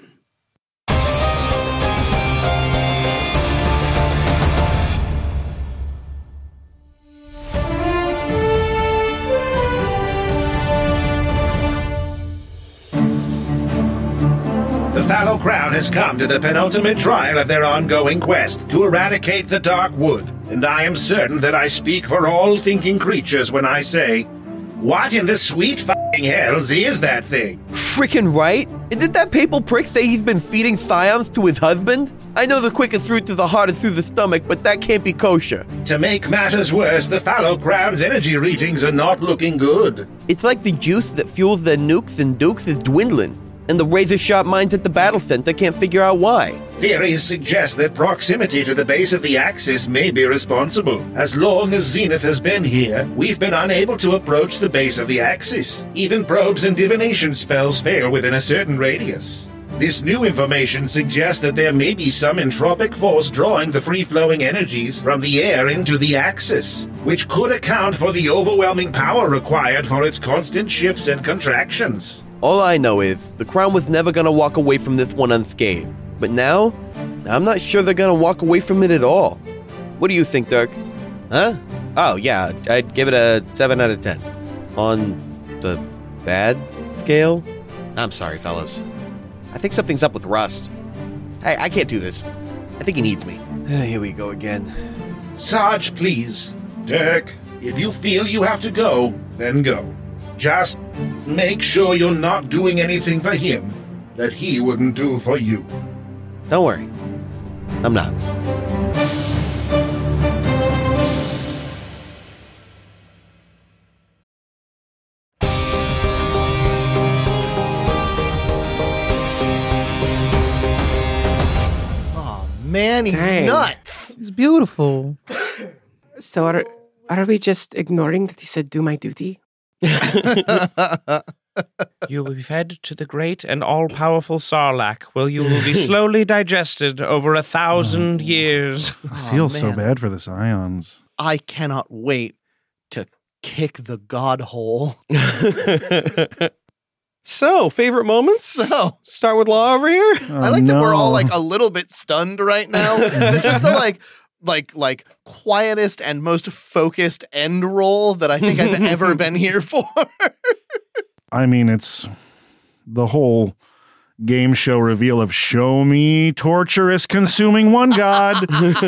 The Fallow Crown has come to the penultimate trial of their ongoing quest to eradicate the Dark Wood, and I am certain that I speak for all thinking creatures when I say, what in the sweet f***ing hells is that thing? Frickin' right? And did that papal prick say he's been feeding scions to his husband? I know the quickest route to the heart is through the stomach, but that can't be kosher. To make matters worse, the Fallow Crown's energy readings are not looking good. It's like the juice that fuels their nukes and dukes is dwindling, and the razor-sharp minds at the battle center can't figure out why. Theories suggest that proximity to the base of the Axis may be responsible. As long as Zenith has been here, we've been unable to approach the base of the Axis. Even probes and divination spells fail within a certain radius. This new information suggests that there may be some entropic force drawing the free-flowing energies from the air into the Axis, which could account for the overwhelming power required for its constant shifts and contractions. All I know is the Crown was never going to walk away from this one unscathed. But now, I'm not sure they're going to walk away from it at all. What do you think, Dirk? Huh? Oh, yeah, I'd give it a seven out of ten. On the bad scale? I'm sorry, fellas. I think something's up with Rust. Hey, I can't do this. I think he needs me. Here we go again. Sarge, please. Dirk, if you feel you have to go, then go. Just make sure you're not doing anything for him that he wouldn't do for you. Don't worry. I'm not. Oh, man, he's Dang. nuts. It's beautiful. So are, are we just ignoring that he said do my duty? You will be fed to the great and all-powerful Sarlacc, where you will be slowly digested over a thousand years. I feel so bad for the scions. I cannot wait to kick the god hole. So, favorite moments? So, start with Law over here. Oh, I like that we're all no. like a little bit stunned right now. This is the like like like quietest and most focused end roll that I think I've ever been here for. I mean, it's the whole game show reveal of show me torturous consuming one god.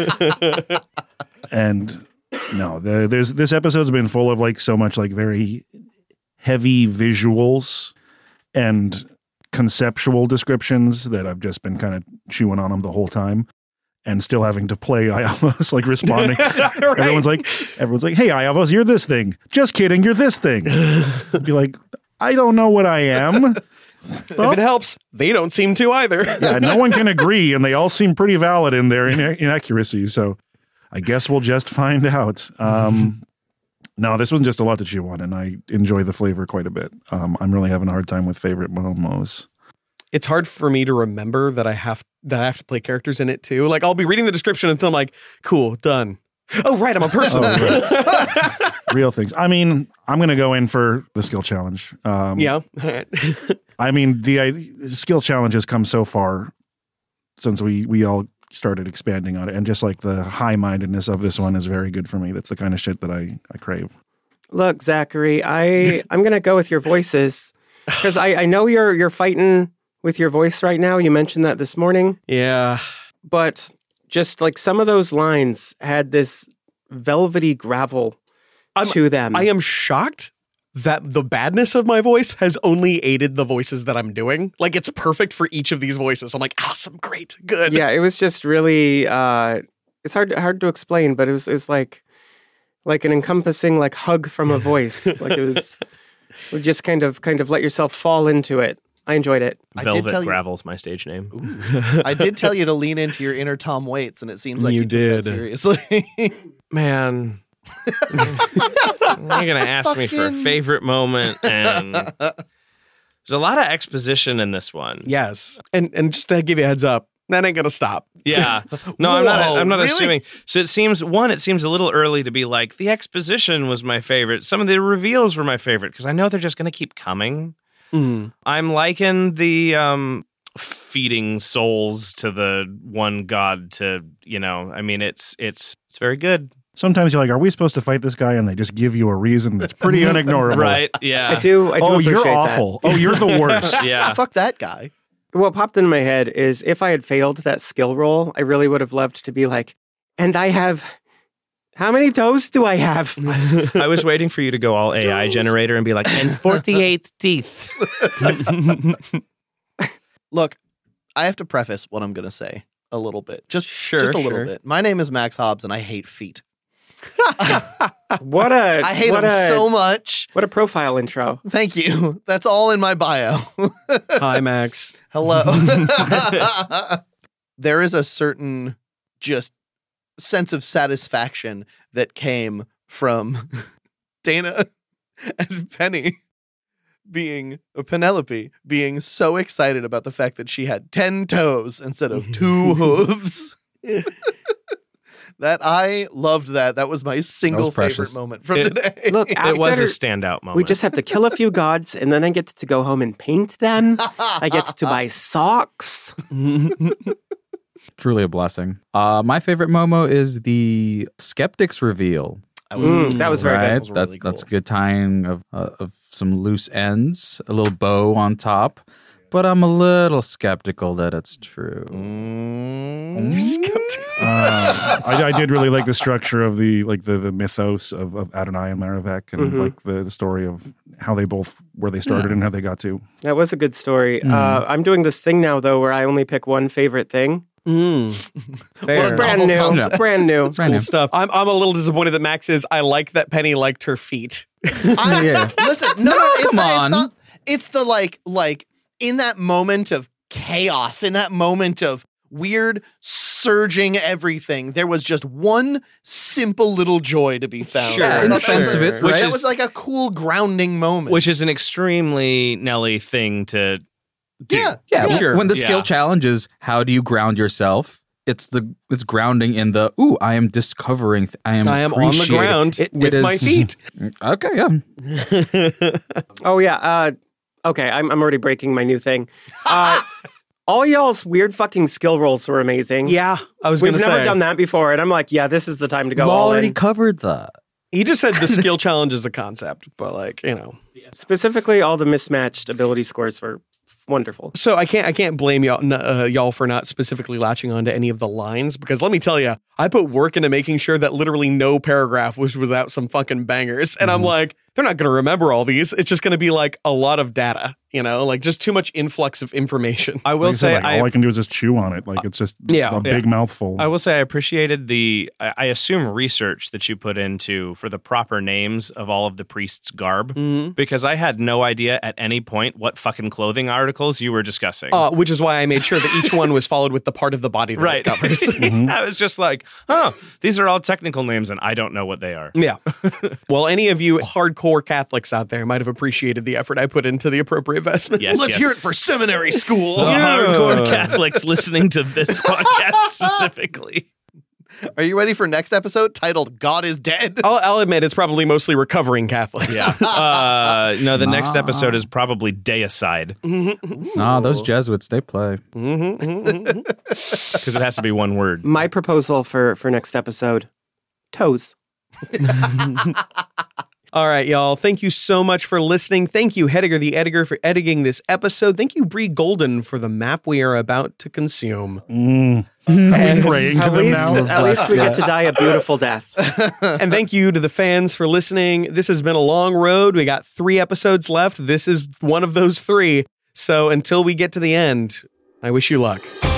And no, the, there's this episode's been full of like so much like very heavy visuals and conceptual descriptions that I've just been kind of chewing on them the whole time. And still having to play Iavos, like responding. Right. Everyone's like, everyone's like, hey, Iavos, you're this thing. Just kidding, you're this thing. I'd be like, I don't know what I am. If it helps, they don't seem to either. Yeah, no one can agree, and they all seem pretty valid in their ina- inaccuracies. So I guess we'll just find out. Um, no, this one's just a lot to chew on, and I enjoy the flavor quite a bit. Um, I'm really having a hard time with favorite momos. It's hard for me to remember that I have that I have to play characters in it too. Like I'll be reading the description until I'm like, cool, done. Oh, right, I'm a person. Oh, right. Real things. I mean, I'm going to go in for the skill challenge. Um, yeah. I mean, the, uh, the skill challenge has come so far since we, we all started expanding on it. And just like the high-mindedness of this one is very good for me. That's the kind of shit that I, I crave. Look, Zachary, I, I'm going to go with your voices because I, I know you're you're fighting with your voice right now. You mentioned that this morning. Yeah. But just like some of those lines had this velvety gravel I'm, to them. I am shocked that the badness of my voice has only aided the voices that I'm doing. Like it's perfect for each of these voices. I'm like, awesome, great, good. Yeah, it was just really uh it's hard hard to explain, but it was it was like like an encompassing like hug from a voice. Like it was it would just kind of kind of let yourself fall into it. I enjoyed it. Velvet Gravel's my stage name. I did tell you to lean into your inner Tom Waits, and it seems like you, You took did. that seriously. Man. You're going to ask me for a Fucking- favorite moment, and there's a lot of exposition in this one. Yes. And and just to give you a heads up, that ain't gonna stop. Yeah. No, I'm not Whoa, I'm not really? assuming. So it seems one, it seems a little early to be like the exposition was my favorite. Some of the reveals were my favorite because I know they're just going to keep coming. Mm. I'm liking the um feeding souls to the one god to, you know, I mean it's it's it's very good. Sometimes you're like, are we supposed to fight this guy? And they just give you a reason that's pretty unignorable. Right? Yeah. I do I do Oh, appreciate you're that. awful. Oh, you're the worst. Yeah. Fuck that guy. What popped in my head is if I had failed that skill roll, I really would have loved to be like, and I have how many toes do I have? I was waiting for you to go all A I generator and be like, and forty-eight teeth. Look, I have to preface what I'm going to say a little bit. Just, Sure, just a little sure. bit. My name is Max Hobbs, and I hate feet. What a I hate what them a, so much. What a profile intro. Thank you. That's all in my bio. Hi, Max. Hello. There is a certain just sense of satisfaction that came from Dana and Penny being Penelope being so excited about the fact that she had ten toes instead of two hooves. That I loved that. That was my single favorite precious. moment from It- today. Look, It was a after- standout moment. We just have to kill a few gods, and then I get to go home and paint them. I get to buy socks. Truly a blessing. Uh, my favorite Momo is the Skeptics reveal. Mm, that was very right? good. That's that's a good tying of uh, of some loose ends, a little bow on top. But I'm a little skeptical that it's true. Mm. Uh, I, I did really like the structure of the like the, the mythos of, of Adonai and Maravek, and Mhm. like the, the story of how they both where they started Yeah. and how they got to. That was a good story. Mm. Uh, I'm doing this thing now, though, where I only pick one favorite thing. Mm. It's brand new. It's brand new. It's cool stuff. I'm I'm a little disappointed that Max is. I like that Penny liked her feet. I, Yeah. Listen, no, no, it's come not, on. It's not. It's the like, like in that moment of chaos, in that moment of weird surging everything, there was just one simple little joy to be found. Sure, I in thought defense that of was- it, Which that is- was like a cool grounding moment. which is an extremely Nelly thing to do. yeah, Yeah, Sure. when the skill Yeah. challenge is how do you ground yourself? it's the it's grounding in the ooh, I am discovering. Th- I am I am on the ground it, with it is, my feet. Okay, yeah. Oh yeah. Uh, okay, I'm I'm already breaking my new thing. Uh, all y'all's weird fucking skill rolls were amazing. Yeah, I was We've going to never say. done that before, and I'm like, yeah, this is the time to go We've all already in. covered that. He just said the skill challenge is a concept, but like, you know. Specifically, all the mismatched ability scores were wonderful. So I can't I can't blame y'all uh, y'all for not specifically latching onto any of the lines, because let me tell you, I put work into making sure that literally no paragraph was without some fucking bangers, and I'm like, they're not going to remember all these. It's just going to be like a lot of data, you know, like just too much influx of information. I will Like I said, say, like, I, all I can do is just chew on it. Like it's just Yeah. a big Yeah. mouthful. I will say I appreciated the, I I assume, research that you put into for the proper names of all of the priests' garb, Mhm. because I had no idea at any point what fucking clothing articles you were discussing. Uh, which is why I made sure that each one was followed with the part of the body that Right. it covers. I was just like, huh, these are all technical names and I don't know what they are. Yeah. Well, any of you hardcore Catholics out there might have appreciated the effort I put into the appropriate vestment. Yes, Let's yes. hear it for seminary school. The hardcore Catholics listening to this podcast specifically. Are you ready for next episode titled God is Dead? I'll, I'll admit it's probably mostly recovering Catholics. Yeah. Uh, no, the next Nah. episode is probably Deicide Nah, those Jesuits, they play. because it has to be one word. My proposal for for next episode: toes. All right, y'all. Thank you so much for listening. Thank you, Hediger the Editor, for editing this episode. Thank you, Bree Golden, for the map we are about to consume. Mm. Are we praying to At them least, now? at least we get to die a beautiful death. And thank you to the fans for listening. This has been a long road. We got three episodes left. This is one of those three. So until we get to the end, I wish you luck.